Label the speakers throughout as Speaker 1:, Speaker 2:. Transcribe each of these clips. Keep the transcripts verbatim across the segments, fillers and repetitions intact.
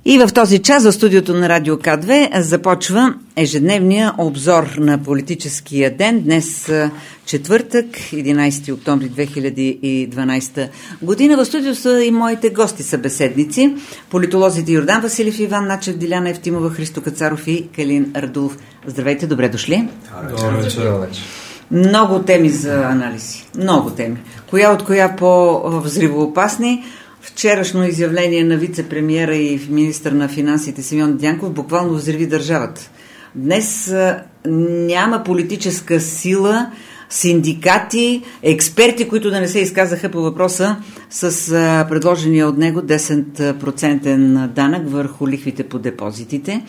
Speaker 1: И в този час в студиото на Радио К две започва ежедневния обзор на политическия ден. Днес четвъртък, единайсети октомври две хиляди и дванайсета година. В студиото са и моите гости събеседници. Политолозите Йордан Василев, Иван Начев, Диляна Евтимова, Христо Кацаров и Калин Радулов. Здравейте, добре дошли.
Speaker 2: Добре вечер.
Speaker 1: Много теми за анализи. Много теми. Коя от коя по-взривоопасни? Вчерашно изявление на вице-премиера и министър на финансите Симеон Дянков буквално взриви държавата. Днес а, няма политическа сила, синдикати, експерти, които да не се изказаха по въпроса с а, предложения от него десет процента данък върху лихвите по депозитите.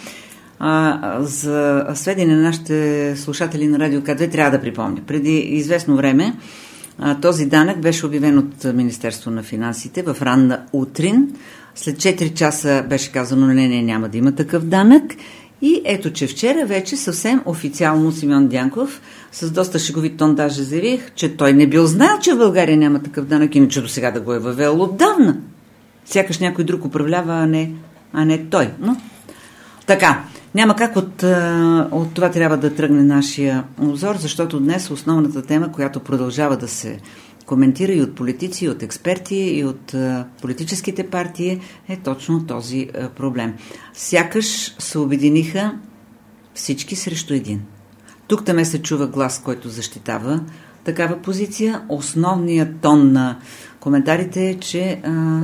Speaker 1: А, за сведение на нашите слушатели на Радио К две трябва да припомня. Преди известно време този данък беше обявен от Министерство на финансите в ранна утрин. След четири часа беше казано, не, не, няма да има такъв данък. И ето, че вчера вече съвсем официално Симеон Дянков с доста шеговит тон даже заявих, че той не бил знал, че в България няма такъв данък, иначе до сега да го е въвел отдавна. Сякаш някой друг управлява, а не, а не той. Но така. Няма как от, от това трябва да тръгне нашия обзор, защото днес основната тема, която продължава да се коментира и от политици, и от експерти, и от политическите партии, е точно този проблем. Сякаш се обединиха всички срещу един. Тук таме се чува глас, който защитава такава позиция. Основният тон на коментарите е, че а,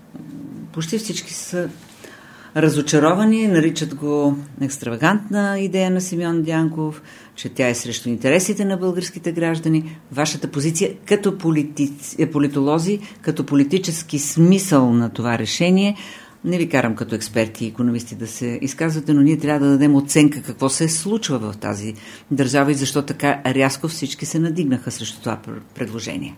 Speaker 1: почти всички са разочаровани, наричат го екстравагантна идея на Симеон Дянков, че тя е срещу интересите на българските граждани. Вашата позиция като политици, политолози, като политически смисъл на това решение, не ви карам като експерти и икономисти да се изказвате, но ние трябва да дадем оценка какво се случва в тази държава и защо така рязко всички се надигнаха срещу това предложение.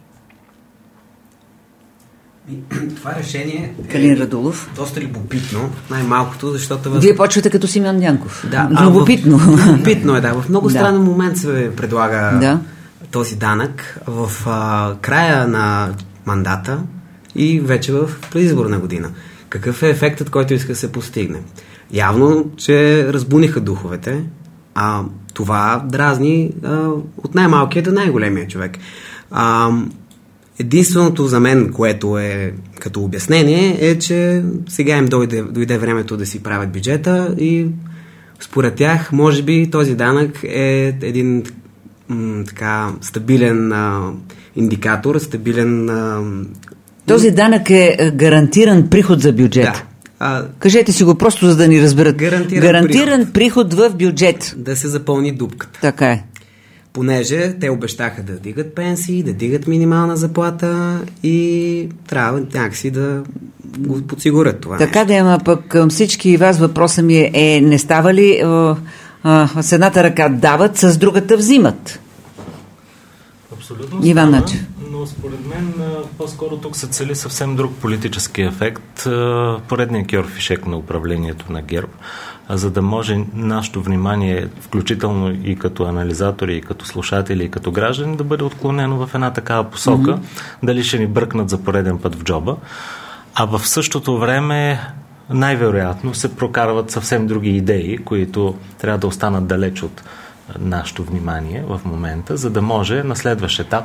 Speaker 2: Това решение е
Speaker 1: Калин Радулов.
Speaker 2: Доста любопитно, най-малкото, защото... В...
Speaker 1: Вие почвате като Симеон Дянков.
Speaker 2: Да,
Speaker 1: любопитно.
Speaker 2: В... Любопитно е, да. В много
Speaker 1: да.
Speaker 2: странен момент се предлага
Speaker 1: да.
Speaker 2: този данък в а, края на мандата и вече в предизборна година. Какъв е ефектът, който иска да се постигне? Явно, че разбуниха духовете, а това дразни а, от най-малкия до най-големия човек. А, Единственото за мен, което е като обяснение, е, че сега им дойде, дойде времето да си правят бюджета и според тях, може би, този данък е един м, така стабилен а, индикатор, стабилен... А,
Speaker 1: този данък е гарантиран приход за бюджет.
Speaker 2: Да. А,
Speaker 1: Кажете си го просто, за да ни разберат.
Speaker 2: Гарантиран,
Speaker 1: гарантиран приход. приход в бюджет.
Speaker 2: Да се запълни дупката.
Speaker 1: Така е.
Speaker 2: Понеже те обещаха да дигат пенсии, да дигат минимална заплата и трябва някакси да го подсигурят това.
Speaker 1: Така да има, пък към всички вас въпросът ми е, е не става ли а, а, с едната ръка дават, с другата взимат?
Speaker 3: Абсолютно
Speaker 1: Иван
Speaker 3: става,
Speaker 1: Начев.
Speaker 3: но според мен по-скоро тук се цели съвсем друг политически ефект, поредният кьорфишек на управлението на ГЕРБ, за да може нашето внимание, включително и като анализатори, и като слушатели, и като граждани, да бъде отклонено в една такава посока, mm-hmm. дали ще ни бръкнат за пореден път в джоба, а в същото време най-вероятно се прокарват съвсем други идеи, които трябва да останат далеч от нашето внимание в момента, за да може на следващ етап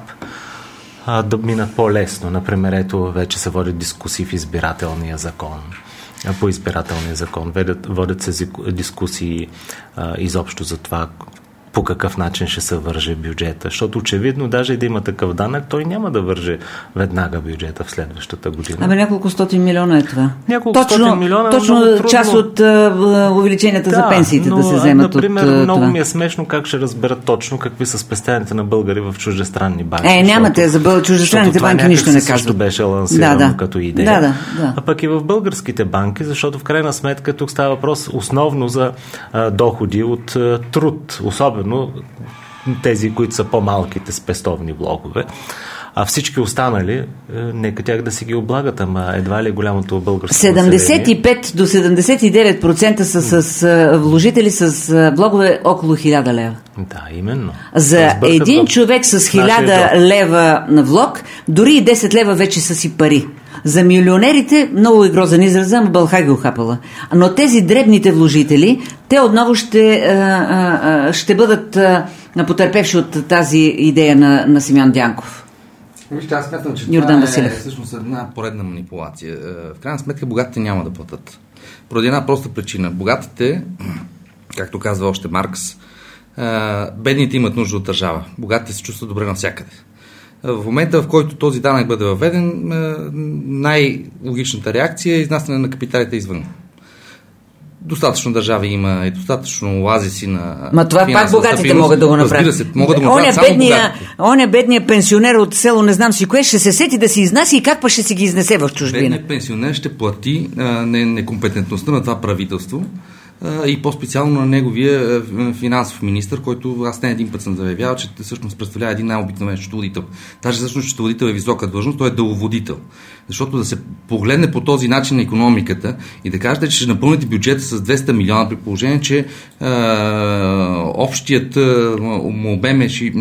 Speaker 3: а, да минат по-лесно. Например, ето вече се водят дискусии в избирателния закон. По избирателния закон водят, водят се дискусии а, изобщо за това по какъв начин ще се върже бюджета. Защото очевидно, даже и да има такъв данък, той няма да върже веднага бюджета в следващата година.
Speaker 1: Абе, няколко стотин милиона е това.
Speaker 3: Няколко
Speaker 1: точно,
Speaker 3: стотин милиона
Speaker 1: точно
Speaker 3: е много
Speaker 1: част от uh, увеличенията
Speaker 3: да,
Speaker 1: за пенсиите
Speaker 3: но,
Speaker 1: да се вземат
Speaker 3: например,
Speaker 1: от uh,
Speaker 3: много
Speaker 1: това.
Speaker 3: ми е смешно как ще разберат точно какви са спестяванията на българи в чуждестранни банки.
Speaker 1: Е, нямате за бъл... чуждестранните банки нищо не казват.
Speaker 3: Също беше лансирано
Speaker 1: да, да.
Speaker 3: като идея.
Speaker 1: Да, да, да.
Speaker 3: А пък и в българските банки, защото в крайна сметка тук става въпрос основно за а, доходи от а, труд, особено тези, които са по-малките спестовни блокове. А всички останали, е, нека тях да си ги облагат, ама едва ли голямото българско
Speaker 1: седемдесет и пет до седемдесет и девет процента са с а, вложители с а, влогове около хиляда лева.
Speaker 3: Да, именно.
Speaker 1: За един в... човек с хиляда лева на влог, дори и десет лева вече са си пари. За милионерите, много е грозен израза, но бълха ги ухапала. Но тези дребните вложители, те отново ще, а, а, ще бъдат а, потърпевши от тази идея на, на Симеон Дянков.
Speaker 4: Вижте, аз смятам, че
Speaker 1: Йордан
Speaker 4: това
Speaker 1: Василев.
Speaker 4: е всъщност една поредна манипулация. В крайна сметка богатите няма да платят. Поради една проста причина. Богатите, както казва още Маркс, бедните имат нужда от държава. Богатите се чувстват добре навсякъде. В момента, в който този данък бъде въведен, най-логичната реакция е изнасяне на капиталите извън. Достатъчно държави има и достатъчно оазиси на...
Speaker 1: Ма това пак богатите финанс, могат да го направят.
Speaker 4: Разбира се, могат да го направят само бедния,
Speaker 1: он е бедният пенсионер от село, не знам си кое, ще се сети да си изнася и как па ще си ги изнесе в чужбина.
Speaker 4: Бедният пенсионер ще плати а, некомпетентността на това правителство а, и по-специално на неговия финансов министър, който аз не един път съм заявявал, че всъщност представлява един най-обикновен счетоводител. Даже всъщност счетоводител е висока длъжност, той е деловодител. Защото да се погледне по този начин на икономиката и да кажете, че ще напълните бюджета с двеста милиона при положение, че а, общият му обем е ши,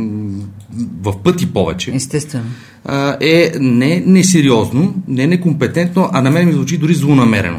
Speaker 4: в пъти повече.
Speaker 1: Естествено.
Speaker 4: А, е не несериозно, не некомпетентно, а на мен ми звучи дори злонамерено.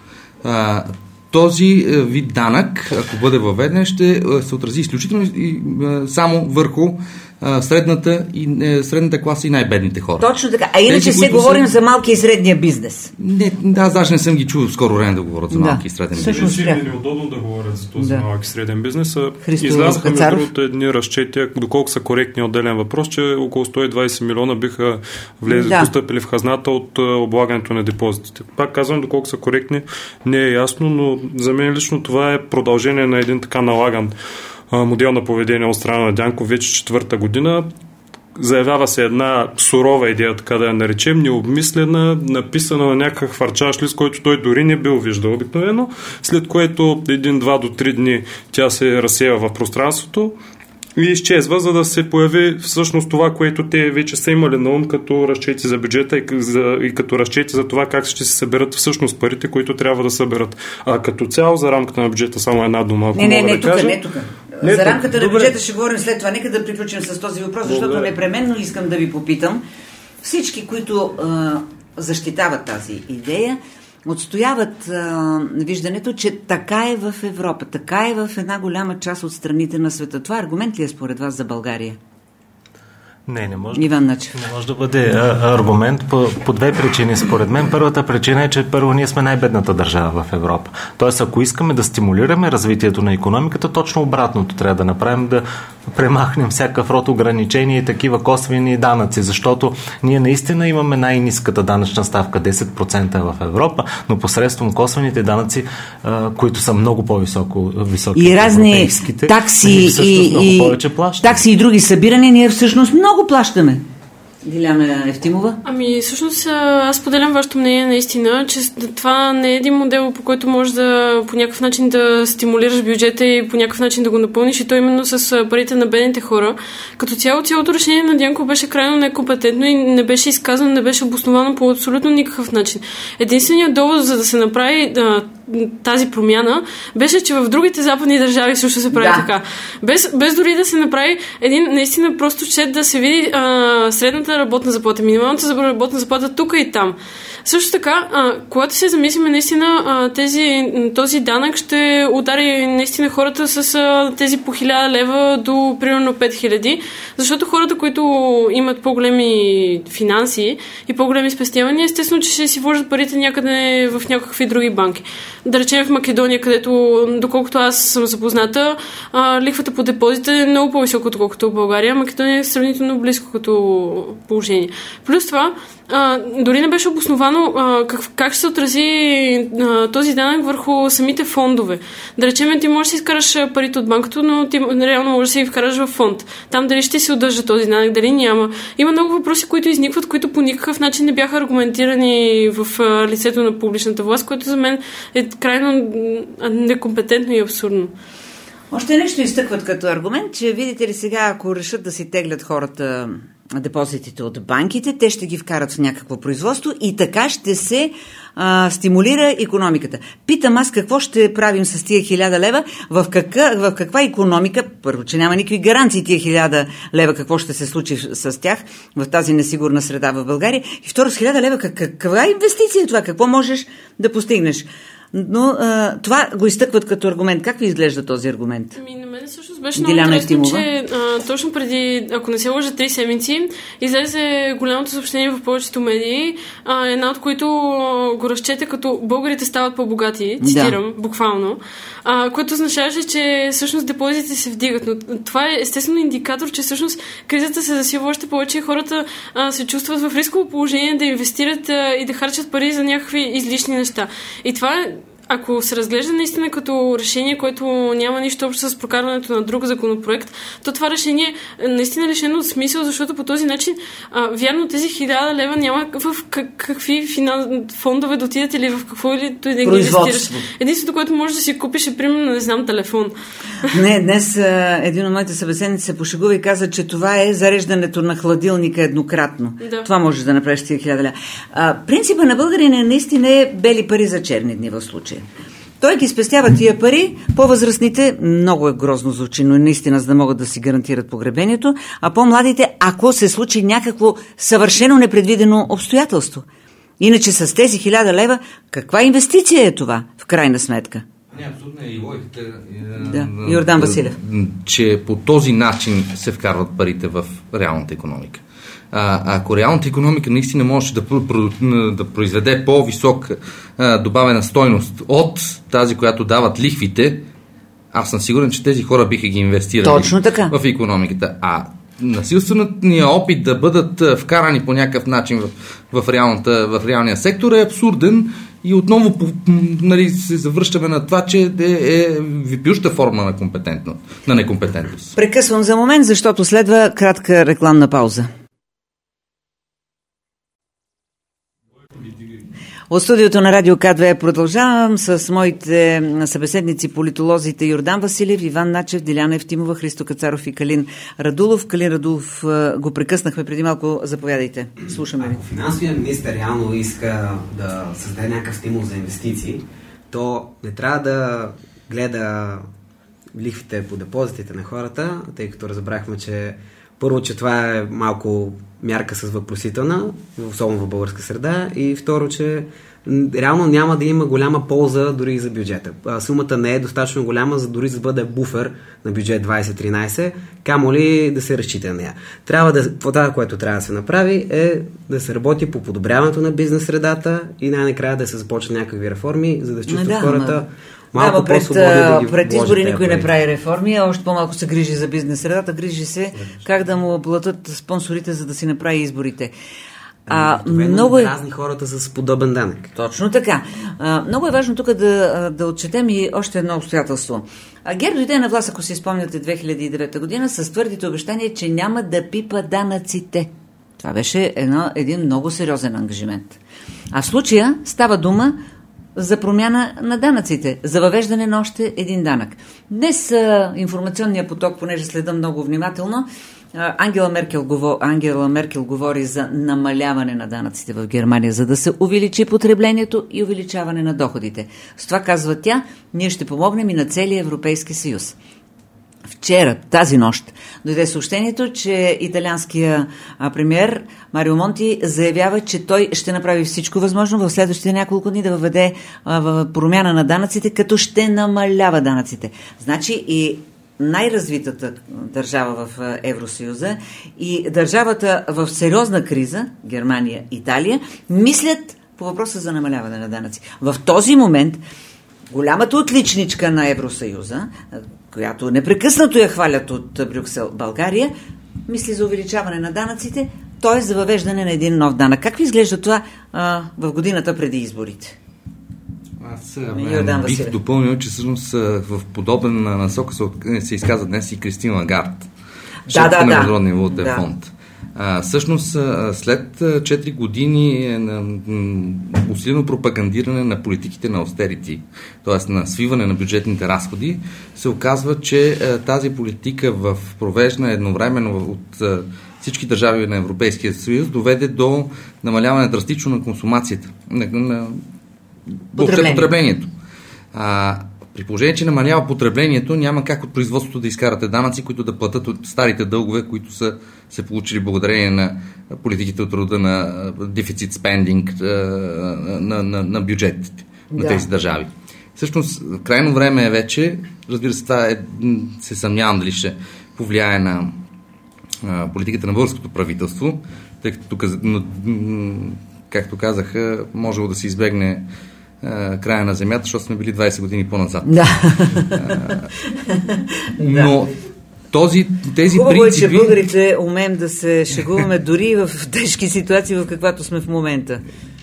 Speaker 4: А, този вид данък, ако бъде въведен, ще се отрази изключително и само върху средната, и, средната класа и най-бедните хора.
Speaker 1: Точно така. А иначе Тези, се говорим са... за малки и средния бизнес.
Speaker 4: Не, да, аз даже не съм ги чул в скоро време да говорят за
Speaker 1: да.
Speaker 4: малки и среден бизнес.
Speaker 5: Всъщност е неудобно да говорят за този да. малки и среден бизнес.
Speaker 1: Христо
Speaker 5: Излязаха между
Speaker 1: Кацаров.
Speaker 5: другото едни разчети, доколко са коректни отделен въпрос, че около сто и двадесет милиона биха влезли, да. постъпили в хазната от облагането на депозитите. Пак казвам, доколко са коректни, не е ясно, но за мен лично това е продължение на един така налаган модел на поведение от страна на Дянков вече четвърта година. Заявява се една сурова идея, така да я наречем, необмислена, написана на някакъв хвърчаш лист, който той дори не бил виждал обикновено, след което един-два до три дни тя се разсева в пространството и изчезва, за да се появи всъщност това, което те вече са имали на ум като разчети за бюджета и, за, и като разчети за това как ще се съберат всъщност парите, които трябва да съберат. А като цяло за рамката на бюджета само една дума. Ако
Speaker 1: не, не,
Speaker 5: мога
Speaker 1: не,
Speaker 5: да
Speaker 1: тук,
Speaker 5: кажа,
Speaker 1: не тук.
Speaker 5: Не,
Speaker 1: за рамката
Speaker 5: добре.
Speaker 1: на бюджета ще говорим след това. Нека да приключим с този въпрос, защото
Speaker 5: Добре.
Speaker 1: непременно искам да ви попитам. Всички, които а, защитават тази идея, отстояват а, виждането, че така е в Европа, така е в една голяма част от страните на света. Това аргумент ли е според вас за България?
Speaker 3: Не, не може,
Speaker 1: Иван Начев.
Speaker 3: Не може да бъде а, аргумент по, по две причини, според мен. Първата причина е, че първо ние сме най-бедната държава в Европа. Тоест, ако искаме да стимулираме развитието на икономиката, точно обратното трябва да направим, да премахнем всякакъв род ограничения и такива косвени данъци, защото ние наистина имаме най-ниската данъчна ставка, десет процента в Европа, но посредством косвените данъци, а, които са много по-високо високи
Speaker 1: и разни такси и, и такси и други събирания, ние всъщност много плащаме. Диляна Евтимова?
Speaker 6: Ами, всъщност, аз поделям вашето мнение наистина, че това не е един модел, по който можеш да по някакъв начин да стимулираш бюджета и по някакъв начин да го напълниш, и то именно с парите на бедните хора. Като цяло, цялото решение на Дянков беше крайно некомпетентно и не беше изказано, не беше обосновано по абсолютно никакъв начин. Единственият довод, за да се направи а, тази промяна, беше, че в другите западни държави също се прави да. така. Без, без дори да се направи един наистина просто чет да се види а, средната работна заплата, минималната работна заплата тук и там. Също така, а, когато се замислиме, наистина а, тези, този данък ще удари наистина хората с а, тези по хиляда лева до примерно пет хиляди, защото хората, които имат по-големи финанси и по-големи спестявания, естествено, че ще си вложат парите някъде в някакви други банки. Да речем в Македония, където, доколкото аз съм запозната, а, лихвата по депозита е много по-висока, отколкото в България. Македония е сравнително близко като положение. Плюс това, а, дори не беше обосновано а, как, как ще се отрази а, този данък върху самите фондове. Да речем, ти можеш да си изкараш парите от банката, но ти реално можеш да си ги вкараш в фонд. Там дали ще се удържа този данък, дали няма. Има много въпроси, които изникват, които по никакъв начин не бяха аргументирани в а, лицето на публичната власт, което за мен е крайно некомпетентно и абсурдно.
Speaker 1: Още нещо изтъкват като аргумент, че видите ли сега, ако решат да си теглят хората депозитите от банките, те ще ги вкарат в някакво производство и така ще се а, стимулира икономиката. Питам аз какво ще правим с тия хиляда лева, в, кака, в каква икономика, първо, че няма никакви гаранции тия хиляда лева, какво ще се случи с тях в тази несигурна среда в България, и второ, с хиляда лева, как, каква инвестиция е това, какво можеш да постигнеш? Но а, това го изтъкват като аргумент. Как ви изглежда този аргумент?
Speaker 6: Ами, на мен всъщност беше много интересно, че а, точно преди, ако не се лъжа, три седмици, излезе голямото съобщение в повечето медии, а, една от които а, го разчете като българите стават по-богати, цитирам, да. Буквално, а, което означаваше, че всъщност депозитите се вдигат. Но това е естествено индикатор, че всъщност кризата се засилва още повече и хората а, се чувстват в рисково положение да инвестират а, и да харчат пари за някакви излишни неща. И това е, ако се разглежда наистина като решение, което няма нищо общо с прокарването на друг законопроект, то това решение е наистина лишено от смисъл, защото по този начин, а, вярно, тези хиляда лева няма в какви финан... фондове да отидат или в какво или да ги инвестираш. Единството, което можеш да си купиш е, примерно, не знам, телефон. Не,
Speaker 1: днес а, един от моите събеседници се пошегува и каза, че това е зареждането на хладилника еднократно. Да. Това можеш да направиш тия хиляда лева. А, принципа на българина наистина е бели пари за черни дни в случая. Той ги спестява тия пари, по-възрастните, много е грозно звучи, но наистина, за да могат да си гарантират погребението, а по-младите, ако се случи някакво съвършено непредвидено обстоятелство. Иначе с тези хиляда лева, каква инвестиция е това, в крайна сметка?
Speaker 4: Не, абсолютно е и логиката.
Speaker 1: Да, Йордан Василев.
Speaker 4: Че по този начин се вкарват парите в реалната икономика. А, ако реалната икономика наистина може да, да произведе по-висока а, добавена стойност от тази, която дават лихвите, аз съм сигурен, че тези хора биха ги инвестирали
Speaker 1: точно така
Speaker 4: в икономиката. А насилственият опит да бъдат вкарани по някакъв начин в, в, реалната, в реалния сектор е абсурден и отново нали, се завръщаме на това, че е, е випюща форма на, компетентност, на некомпетентност.
Speaker 1: Прекъсвам за момент, защото следва кратка рекламна пауза. От студиото на Радио К две продължавам с моите събеседници, политолозите Йордан Василев, Иван Начев, Диляна Евтимова, Христо Кацаров и Калин Радулов. Калин Радулов го прекъснахме преди малко. Заповядайте. Слушаме ви.
Speaker 2: Ако финансовият министър реално иска да създаде някакъв стимул за инвестиции, то не трябва да гледа лихвите по депозитите на хората, тъй като разбрахме, че първо, че това е малко мярка с въпросителна, особено в българска среда, и второ, че реално няма да има голяма полза дори и за бюджета. Сумата не е достатъчно голяма, за дори да бъде буфер на бюджет двайсет тринайсет, камо ли да се разчита на нея. Трябва да, това, което трябва да се направи, е да се работи по подобряването на бизнес средата и най-накрая да се започнат някакви реформи, за да чувстват да, хората ма... малко да, пред, да ги
Speaker 1: пред избори никой не прави реформи, а още по-малко се грижи за бизнес средата, грижи се да, как да му платят спонсорите, за да си направи изборите.
Speaker 2: А, много е разни хората с подобен данък.
Speaker 1: Точно така. А, много е важно тук да, да отчетем и още едно обстоятелство. ГЕРБ дойде на власт, ако си спомняте, две хиляди и девета година, с твърдите обещания, че няма да пипа данъците. Това беше едно, един много сериозен ангажимент. А в случая става дума за промяна на данъците, за въвеждане на още един данък. Днес а, информационният поток, понеже следа много внимателно, Ангела Меркел, говор... Ангела Меркел говори за намаляване на данъците в Германия, за да се увеличи потреблението и увеличаване на доходите. С това, казва тя, ние ще помогнем и на целия Европейски съюз. Вчера, тази нощ, дойде съобщението, че италианския премиер Марио Монти заявява, че той ще направи всичко възможно в следващите няколко дни да въведе а, промяна на данъците, като ще намалява данъците. Значи и най-развитата държава в Евросъюза и държавата в сериозна криза, Германия, Италия, мислят по въпроса за намаляване на данъци. В този момент голямата отличничка на Евросъюза, която непрекъснато я хвалят от Брюксел, България, мисли за увеличаване на данъците, т.е. за въвеждане на един нов данък. Как ви изглежда това а, в годината преди изборите?
Speaker 4: Аз бих Василев. допълнил, че всъщност в подобен насока се, се изказа днес и Кристин Лагард, шеф
Speaker 1: да, да,
Speaker 4: на
Speaker 1: да.
Speaker 4: Международния валутен да. фонд. А, всъщност, след четири години на усилено пропагандиране на политиките на ausтерити, т.е. на свиване на бюджетните разходи, се оказва, че тази политика в провеждане едновременно от всички държави на Европейския съюз, доведе до намаляване драстично на консумацията, на, на
Speaker 1: Потребление.
Speaker 4: потреблението. А, при положение, че намалява потреблението, няма как от производството да изкарате данъци, които да платят от старите дългове, които са се получили благодарение на политиките от рода на дефицит спендинг на, на, на бюджетите на да. тези държави. Всъщност, крайно време е вече, разбира се, това е, се съмнявам дали ще повлияе на а, политиката на българското правителство, тъй като тук, както казаха, можело да се избегне а, края на земята, защото сме били двайсет години по-назад.
Speaker 1: Да.
Speaker 4: А, но този, тези
Speaker 1: Хубаво
Speaker 4: принципи...
Speaker 1: е, че българите умеем да се шегуваме дори в тежки ситуации, в каквато сме в момента.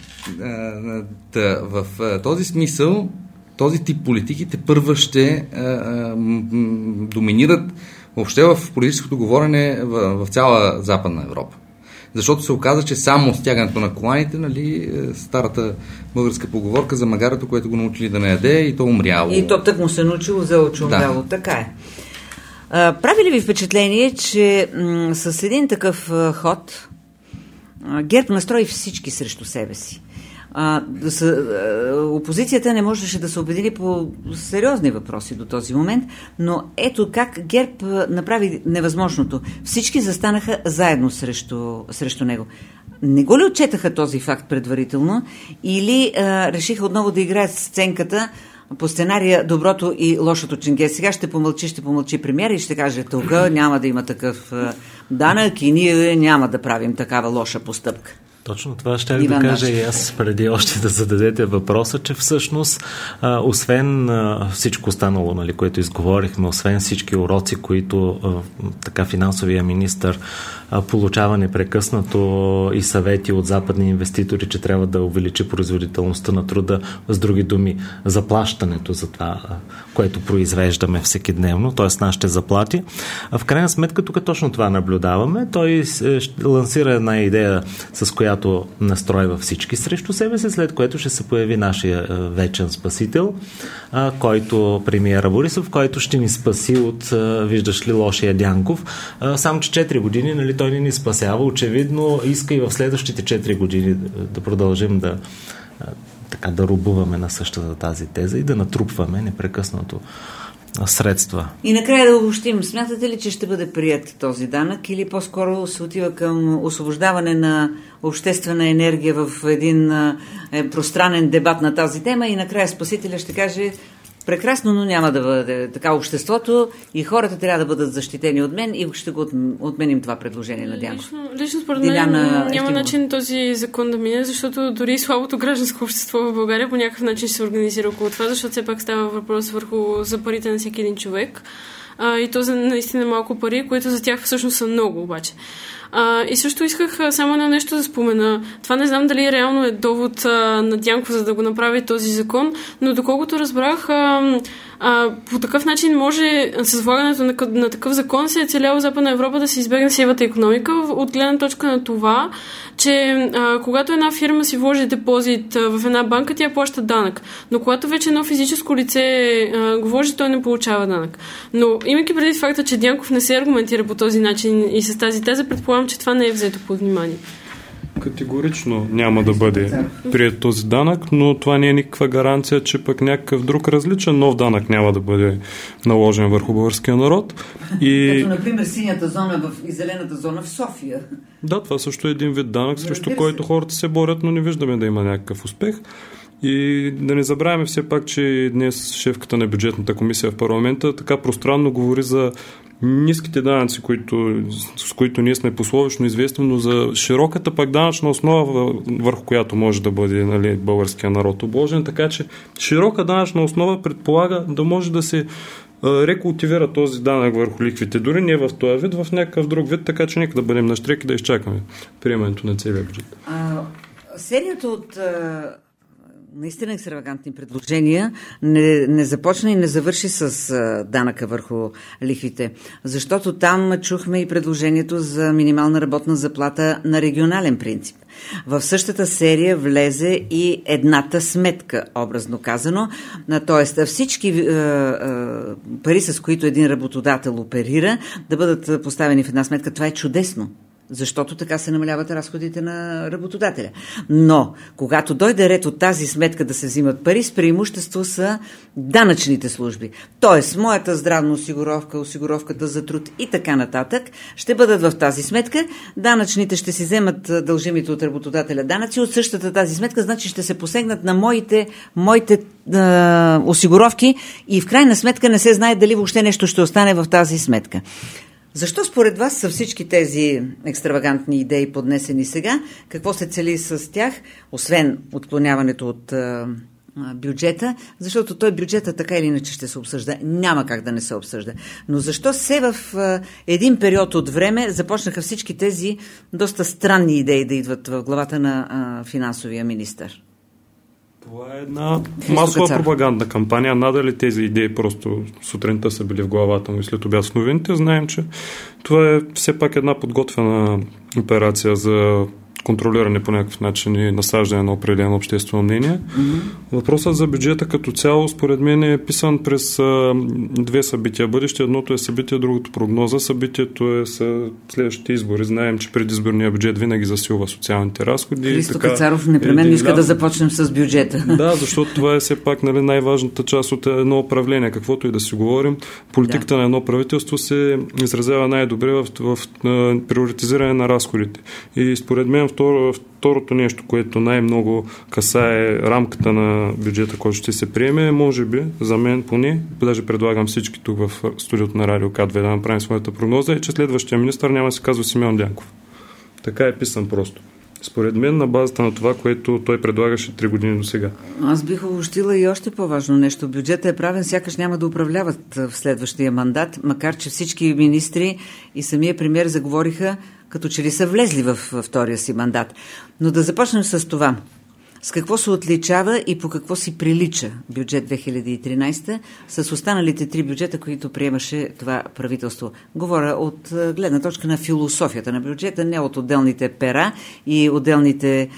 Speaker 4: Да, в този смисъл, този тип политики те първа ще а, а, доминират въобще в политическото говорене в, в цяла Западна Европа. Защото се оказа, че само стягането на коланите, нали, старата българска поговорка за магарето, което го научили да не яде и то умряло.
Speaker 1: И то тък му се научило, за че умряло. Да. Така е. А, прави ли ви впечатление, че м- с един такъв а, ход а, ГЕРБ настрои всички срещу себе си? А, да са, а, опозицията не можеше да се обедини по сериозни въпроси до този момент, но ето как ГЕРБ а, направи невъзможното. Всички застанаха заедно срещу, срещу него. Не го ли отчетаха този факт предварително или а, решиха отново да играят сценката по сценария доброто и лошото ченге? Сега ще помълчи, ще помълчи премиера и ще каже, тук няма да има такъв а, данък и ние няма да правим такава лоша постъпка.
Speaker 3: Точно това ще ви да кажа и аз преди още да зададете въпроса, че всъщност а, освен а, всичко останало, нали, което изговорихме, освен всички уроци, които а, така финансовия министър а, получава непрекъснато и съвети от западни инвеститори, че трябва да увеличи производителността на труда, с други думи, заплащането за това, а, което произвеждаме всекидневно, т.е. нашите заплати. А в крайна сметка тук точно това наблюдаваме. Той ще лансира една идея, с която настройва всички срещу себе си, след което ще се появи нашия вечен спасител, а, който премиера Борисов, който ще ни спаси от, а, виждаш ли, лошия Дянков. А, само че четири години, нали, той не ни спасява. Очевидно иска и в следващите четири години да продължим да, а, така, да рубуваме на същата тази теза и да натрупваме непрекъснато средства.
Speaker 1: И накрая да обобщим. Смятате ли, че ще бъде прият този данък или по-скоро се отива към освобождаване на обществена енергия в един е, пространен дебат на тази тема и накрая спасителя ще каже прекрасно, но няма да бъде така обществото и хората трябва да бъдат защитени от мен и ще го отменим това предложение на Дянков.
Speaker 6: Лично, лично според мен няма Ефтимов. начин този закон да мине, защото дори слабото гражданско общество в България по някакъв начин ще се организира около това, защото все пак става въпрос върху за парите на всеки един човек. А, и то за наистина малко пари, които за тях всъщност са много обаче. А, и също исках а, само едно нещо да спомена. Това не знам дали реално е довод а, на Дянков, за да го направи този закон, но доколкото разбрах, а, а, по такъв начин може с влагането на, на такъв закон се е целяла Западна Европа да се избегне сивата икономика от гледна точка на това, че а, когато една фирма си вложи депозит а, в една банка, тя плаща данък. Но когато вече едно физическо лице а, го вложи, той не получава данък. Но имайки преди факта, че Дянков не се аргументира по този начин и с тази теза, предполагам, че това не е взето под внимание.
Speaker 5: Категорично няма да бъде прият този данък, но това не е никаква гаранция, че пък някакъв друг различен нов данък няма да бъде наложен върху българския народ. И...
Speaker 1: Като, например, синята зона в... и зелената зона в София.
Speaker 5: Да, това също е един вид данък, срещу който хората се борят, но не виждаме да има някакъв успех. И да не забравяме все пак, че днес шефката на бюджетната комисия в парламента така пространно говори за ниските данъци, които, с които ние сме пословично известни, но за широката пак данъчна основа, върху която може да бъде, нали, българския народ обложен, така че широка данъчна основа предполага да може да се рекултивира този данък върху лихвите, дори не в този вид, в някакъв друг вид, така че нека да бъдем на щрек и да изчакаме приемането на целия бюджет.
Speaker 1: А, серията от наистина екстравагантни предложения не, не започна и не завърши с а, данъка върху лихвите, защото там чухме и предложението за минимална работна заплата на регионален принцип. В същата серия влезе и едната сметка, образно казано, т.е. всички а, а, пари, с които един работодател оперира, да бъдат поставени в една сметка. Това е чудесно. защото така се намаляват разходите на работодателя. Но, когато дойде ред от тази сметка да се взимат пари, с преимущество са данъчните служби. Тоест, моята здравна осигуровка, осигуровката за труд и така нататък ще бъдат в тази сметка. Данъчните ще си вземат дължимите от работодателя данъци от същата тази сметка, значи ще се посегнат на моите, моите е, осигуровки и в крайна сметка не се знае дали въобще нещо ще остане в тази сметка. Защо според вас са всички тези екстравагантни идеи поднесени сега? Какво се цели с тях, освен отклоняването от а, бюджета? Защото той бюджета така или иначе ще се обсъжда. Няма как да не се обсъжда. Но защо се в а, един период от време започнаха всички тези доста странни идеи да идват в главата на а, финансовия министър?
Speaker 5: Това е една масова пропагандна кампания. Надали тези идеи просто сутринта са били в главата му и след обяд с новините. Знаем, че това е все пак една подготвена операция за контролиране по някакъв начин и насаждане на определено обществено мнение. Mm-hmm. Въпросът за бюджета като цяло, според мен, е писан през а, две събития бъдеще. Едното е събитие, другото прогноза. Събитието е с следващите избори. Знаем, че предизборния бюджет винаги засилва социалните разходи.
Speaker 1: Христо Кацаров непременно иска да започнем с бюджета.
Speaker 5: Да, защото това е все пак, нали, най-важната част от едно управление. Каквото и да си говорим, политиката да. на едно правителство се изразява най-добре в, в, в приоритизиране на разходите. И според мен Второ, второто нещо, което най-много касае рамката на бюджета, който ще се приеме, може би, за мен поне, даже предлагам всички тук в студиото на Радио К две да направим своята прогноза, е, че следващия министър няма да се казва Симеон Дянков. Така е писан просто. Според мен, на базата на това, което той предлагаше три години до сега.
Speaker 1: Аз бих обобщила и още по-важно нещо. Бюджетът е правен, сякаш няма да управляват в следващия мандат, макар че всички министри и самия премиер заговориха, като че ли са влезли в втория си мандат. Но да започнем с това. С какво се отличава и по какво си прилича бюджет две хиляди и тринадесета с останалите три бюджета, които приемаше това правителство? Говоря от гледна точка на философията на бюджета, не от отделните пера и отделните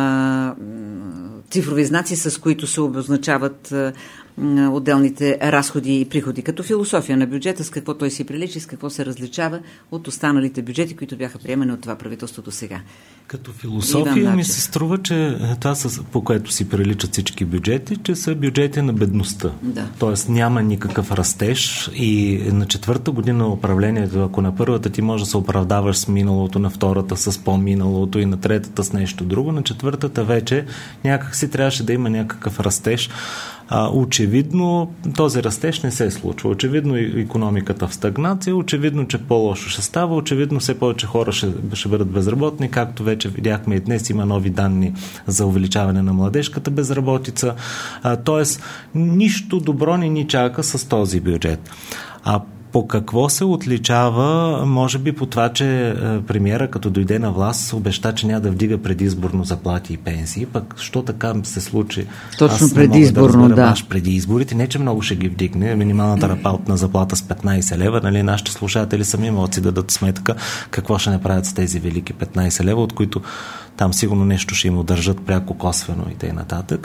Speaker 1: а, цифрови знаци, с които се обозначават а, отделните разходи и приходи. Като философия на бюджета, с какво той си прилича, с какво се различава от останалите бюджети, които бяха приемани от това правителството сега.
Speaker 3: Като философия ми се струва, че това, по което си приличат всички бюджети, че са бюджети на бедността.
Speaker 1: Да.
Speaker 3: Тоест няма никакъв растеж и на четвърта година на управлението, ако на първата ти може да се оправдаваш с миналото, на втората с по-миналото и на третата с нещо друго, на четвъртата вече някак си трябваше да има някакъв растеж. А, очевидно този растеж не се случва. Очевидно икономиката в стагнация, очевидно, че по-лошо ще става, очевидно все повече хора ще, ще бъдат безработни, както вече видяхме и днес има нови данни за увеличаване на младежката безработица. А, тоест, нищо добро не ни чака с този бюджет. А по какво се отличава? Може би по това, че премиера като дойде на власт обеща, че няма да вдига предизборно заплати и пенсии, пък що така се случи?
Speaker 1: Точно предизборно, да.
Speaker 3: да. Преди изборите, не че много ще ги вдигне, минималната работна заплата с петнайсет лева, нали, нашите слушатели сами могат си да дадат сметка какво ще направят с тези велики петнайсет лева, от които там сигурно нещо ще им удържат пряко косвено и т.н. нататък.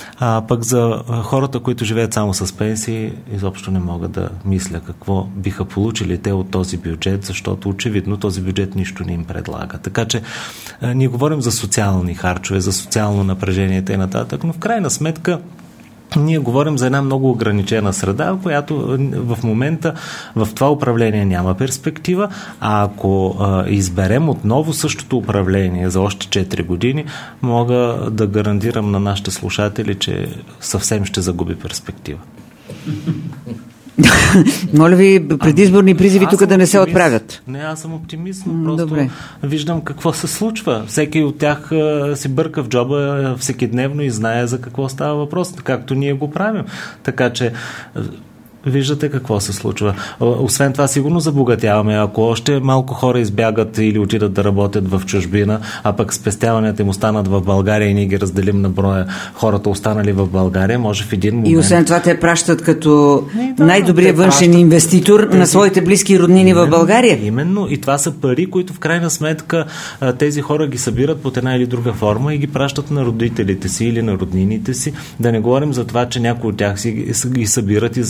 Speaker 3: А пък за хората, които живеят само с пенсии, изобщо не мога да мисля какво биха получили те от този бюджет, защото очевидно този бюджет нищо не им предлага. Така че а, ние говорим за социални харчове, за социално напрежение и т.н. нататък, но в крайна сметка ние говорим за една много ограничена среда, която в момента в това управление няма перспектива, а ако а, изберем отново същото управление за още четири години, мога да гарантирам на нашите слушатели, че съвсем ще загуби перспектива.
Speaker 1: Моля ви, предизборни призиви тук да не се отправят.
Speaker 3: Не, аз съм оптимист, но просто
Speaker 1: Добре.
Speaker 3: виждам какво се случва. Всеки от тях а, си бърка в джоба всекидневно и знае за какво става въпрос, както ние го правим. Така че виждате какво се случва. Освен това, сигурно забогатяваме. Ако още малко хора избягат или отидат да работят в чужбина, а пък спестяванията им останат в България и ние ги разделим на броя хората останали в България, може в един момент...
Speaker 1: И освен това те пращат като
Speaker 3: да,
Speaker 1: най-добрият външен пращат... инвеститор тези... на своите близки и роднини именно, в България.
Speaker 3: Именно. И това са пари, които в крайна сметка тези хора ги събират под една или друга форма и ги пращат на родителите си или на роднините си. Да не говорим за това, че някои от тях си ги събират и за самите си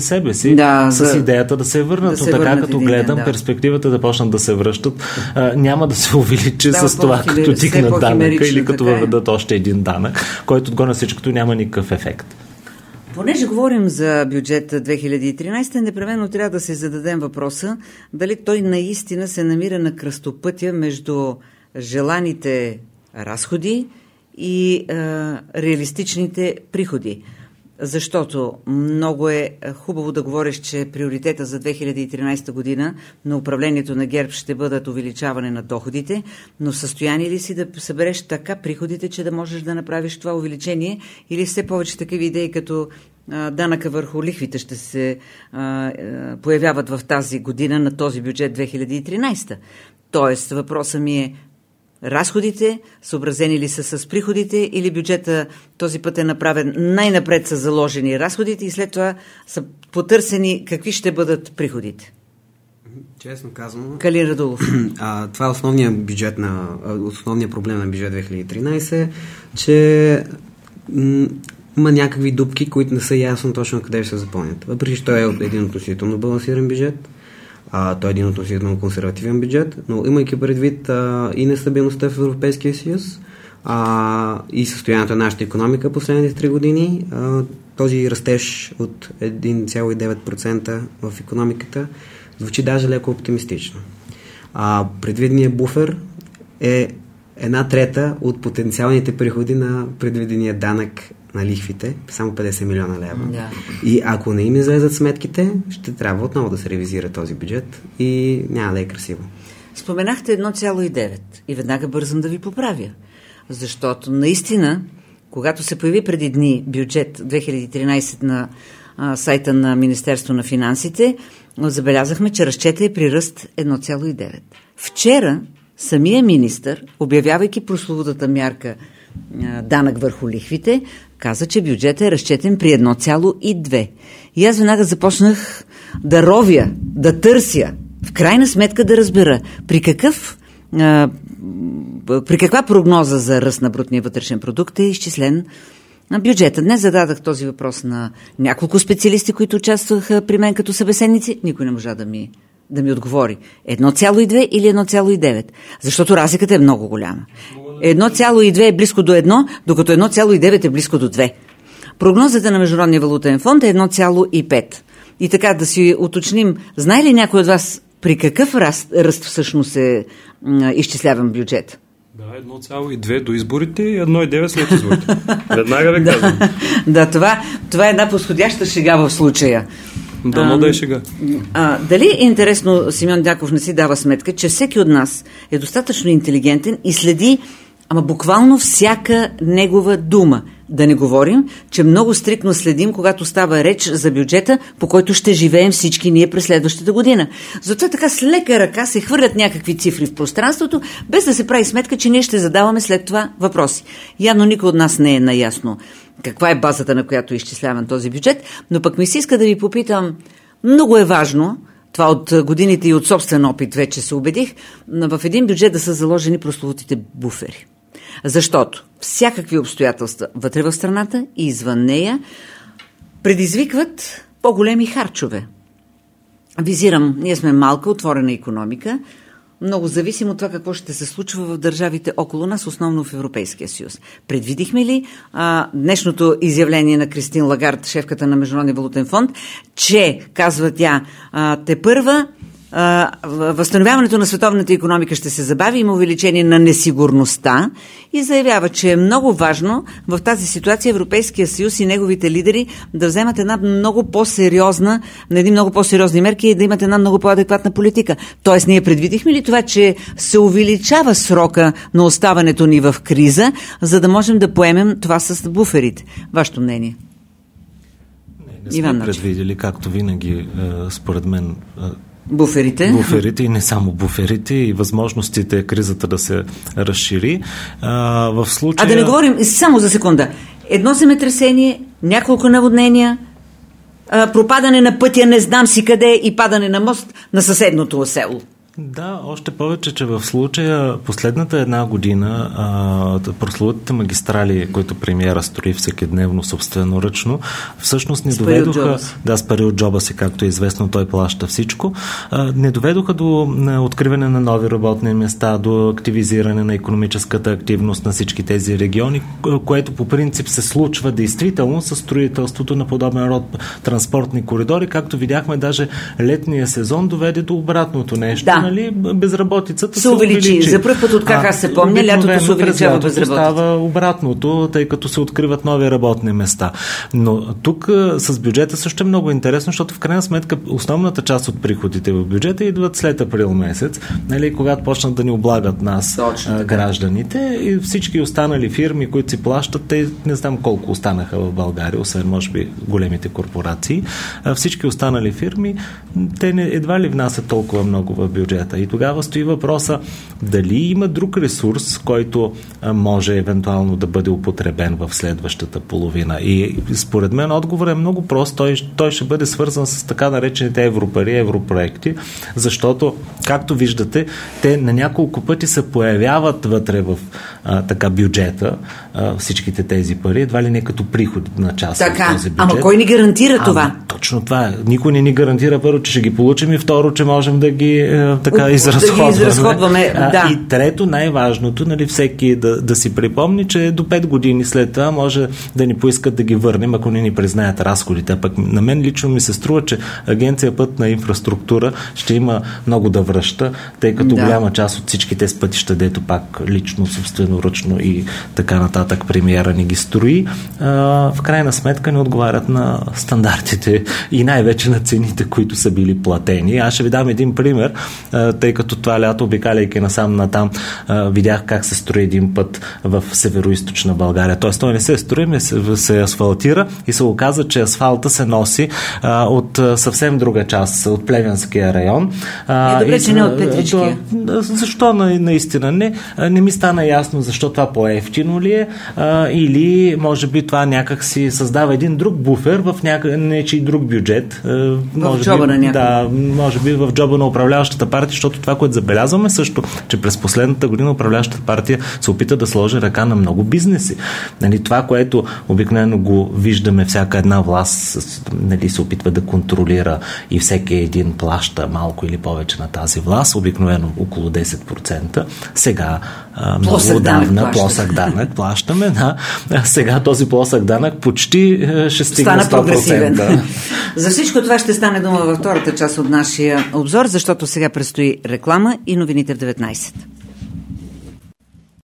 Speaker 3: себе си,
Speaker 1: да,
Speaker 3: с
Speaker 1: да,
Speaker 3: идеята да се върнат.
Speaker 1: Да
Speaker 3: Но
Speaker 1: се
Speaker 3: така
Speaker 1: върнат
Speaker 3: като
Speaker 1: един,
Speaker 3: гледам,
Speaker 1: да.
Speaker 3: перспективата да почнат да се връщат, а, няма да се увеличи
Speaker 1: да,
Speaker 3: с това, като тикнат данъка или като
Speaker 1: така
Speaker 3: въведат още един данък, който отгоре на всичкото няма никакъв ефект.
Speaker 1: Понеже говорим за бюджет две хиляди и тринадесета, непременно трябва да се зададем въпроса дали той наистина се намира на кръстопътя между желаните разходи и е, реалистичните приходи. Защото много е хубаво да говориш, че приоритета за две хиляди и тринадесета година на управлението на ГЕРБ ще бъдат увеличаване на доходите, но в състояние ли си да събереш така приходите, че да можеш да направиш това увеличение, или все повече такива идеи като а, данъка върху лихвите ще се а, а, появяват в тази година на този бюджет две хиляди и тринадесета. Тоест въпросът ми е: разходите съобразени ли са с приходите, или бюджета този път е направен най-напред са заложени разходите и след това са потърсени какви ще бъдат приходите?
Speaker 2: Честно казано,
Speaker 1: Калин Радулов.
Speaker 2: А, това е основният бюджет на, основният проблем на бюджет две хиляди и тринадесета, че м- има някакви дупки, които не са ясно точно къде ще се запълнят. Въпреки че той е един относително балансиран бюджет, а, той е един относително консервативен бюджет, но имайки предвид а, и нестабилността в Европейския съюз, а, и състоянието на нашата икономика последните три години, а, този растеж от един цяло и девет процента в икономиката звучи даже леко оптимистично. А, предвиденият буфер е една трета от потенциалните приходи на предвидения данък на лихвите, само петдесет милиона лева.
Speaker 1: Да.
Speaker 2: И ако не им излезат сметките, ще трябва отново да се ревизира този бюджет и няма да е красиво.
Speaker 1: Споменахте едно цяло и девет и веднага бързам да ви поправя, защото наистина, когато се появи преди дни бюджет две хиляди и тринадесета на а, сайта на Министерство на финансите, забелязахме, че разчета е при ръст едно цяло и девет. Вчера самия министър, обявявайки прословутата мярка а, данък върху лихвите, каза, че бюджетът е разчетен при едно цяло и две. И аз веднага започнах да ровя, да търся, в крайна сметка да разбера при какъв а, при каква прогноза за ръст на брутния вътрешен продукт е изчислен на бюджета. Днес зададах този въпрос на няколко специалисти, които участваха при мен като събеседници. Никой не можа да ми, да ми отговори. едно цяло и две или едно цяло и девет? Защото разликата е много голяма. едно цяло и две е близко до едно, докато едно цяло и девет е близко до две. Прогнозата на Международния валутен фонд е едно цяло и пет. И така да си уточним, знае ли някой от вас при какъв ръст, ръст всъщност е м, изчисляван бюджет?
Speaker 5: Да, едно цяло и две до изборите и едно цяло и девет след изборите. Веднага ви казвам.
Speaker 1: Да, това, това е една подходяща шега в случая.
Speaker 5: Дано да е шега.
Speaker 1: А, дали е интересно, Симеон Дянков не си дава сметка, че всеки от нас е достатъчно интелигентен и следи, ама буквално всяка негова дума. Да не говорим, че много стриктно следим, когато става реч за бюджета, по който ще живеем всички ние през следващата година. Затова така с лека ръка се хвърлят някакви цифри в пространството, без да се прави сметка, че ние ще задаваме след това въпроси. Явно никой от нас не е наясно каква е базата, на която е изчисляван този бюджет, но пък ми се иска да ви попитам, много е важно, това от годините и от собствен опит вече се убедих, в един бюджет да са заложени прословутите буфери. Защото всякакви обстоятелства вътре в страната и извън нея предизвикват по-големи харчове. Визирам, ние сме малка, отворена икономика, много зависим от това какво ще се случва в държавите около нас, основно в Европейския съюз. Предвидихме ли а, днешното изявление на Кристин Лагард, шефката на Международния валутен фонд, че, казва тя, а, тепърва възстановяването на световната икономика ще се забави, има увеличение на несигурността и заявява, че е много важно в тази ситуация Европейския съюз и неговите лидери да вземат една много по-сериозна, на един много по-сериозни мерки и да имат една много по-адекватна политика. Тоест, ние предвидихме ли това, че се увеличава срока на оставането ни в криза, за да можем да поемем това с буферите? Вашето мнение?
Speaker 3: Не, не сме Иван предвидели, както винаги, според мен,
Speaker 1: Буферите.
Speaker 3: Буферите и не само буферите, и възможностите кризата да се разшири. А, в случая...
Speaker 1: а да не говорим, само за секунда, едно земетресение, няколко наводнения, а, пропадане на пътя, не знам си къде, и падане на мост на съседното село.
Speaker 3: Да, още повече, че в случая последната една година а, прословутите магистрали, които премиера строи всекидневно собственоръчно, всъщност не доведоха, да, с пари от джоба си, както е известно, той плаща всичко, а, не доведоха до на откриване на нови работни места, до активизиране на икономическата активност на всички тези региони, което по принцип се случва действително с строителството на подобен род транспортни коридори, както видяхме, даже летния сезон доведе до обратното нещо.
Speaker 1: Да.
Speaker 3: Нали? Безработицата
Speaker 1: се увеличи. увеличи. За първ път, откак аз се помня, лятото се увеличава безработицата.
Speaker 3: Става обратното, тъй като се откриват нови работни места. Но тук с бюджета също е много интересно, защото в крайна сметка основната част от приходите в бюджета идват след април месец, нали, когато почнат да ни облагат нас, Точно, гражданите, и всички останали фирми, които си плащат, те не знам колко останаха в България, освен може би големите корпорации, всички останали фирми, те не, едва ли внасят толкова много в бюджета. И тогава стои въпроса дали има друг ресурс, който може евентуално да бъде употребен в следващата половина. И според мен отговор е много прост. Той, той ще бъде свързан с така наречените европари, европроекти, защото, както виждате, те на няколко пъти се появяват вътре в а, така бюджета, а, всичките тези пари, едва ли не като приход на част
Speaker 1: така,
Speaker 3: от този бюджет.
Speaker 1: Ама кой ни гарантира
Speaker 3: ама,
Speaker 1: това?
Speaker 3: Точно това. Никой не ни гарантира, първо, че ще ги получим, и второ, че можем да ги е, така изразходваме.
Speaker 1: Да ги изразходваме, да.
Speaker 3: И трето, най-важното, нали, всеки да, да си припомни, че до пет години след това може да ни поискат да ги върнем, ако не ни признаят разходите. А пък на мен лично ми се струва, че Агенция Пътна инфраструктура ще има много да връща, тъй като да. голяма част от всичките с пътища, дето пак лично, собственоръчно и така нататък премиера ни ги строи, а, в крайна сметка не отговарят на стандартите и най-вече на цените, които са били платени. Аз ще ви дам един пример, а, тъй като това лято, обикаляйки насам натам, а, видях как се строи един път в северо-источна България. Тоест, той не се строи, ме се, се асфалтира и се оказа, че асфалта се носи а, от а, съвсем друга част, от Плевенския район.
Speaker 1: А, е, добре, че не от Петричкия.
Speaker 3: Защо на, наистина не? Не ми стана ясно защо това по-ефтино ли е, а, или може би това някак си създава един друг буфер в нечий друг бюджет.
Speaker 1: В
Speaker 3: може
Speaker 1: джоба
Speaker 3: би,
Speaker 1: на някой.
Speaker 3: Да, може би в джоба на управляващата партия, защото това, което забелязваме също, че през последната година управляващата партия се опита да сложи ръка на много бизнеси. Нали, това, което обикновено го виждаме, всяка една власт, нали, се опитва да контролира и всеки един плаща малко или повече на тази власт, обикновено около десет процента. Сега а, много отдавна плосък данък плащаме. Да. Сега този плосък данък почти ще стигне сто процента.
Speaker 1: За всичко това ще стане дума във втората част от нашия обзор, защото сега предстои реклама и новините в деветнайсет.